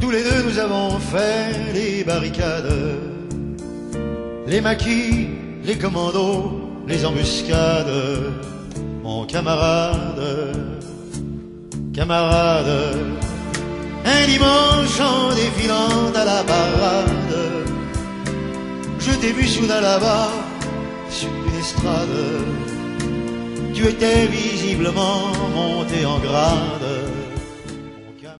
tous les deux nous avons fait les barricades, les maquis, les commandos, les embuscades. Mon camarade, camarade, un dimanche en défilant à la parade, je t'ai vu soudain là-bas sur une estrade. Tu étais visiblement monté en grade.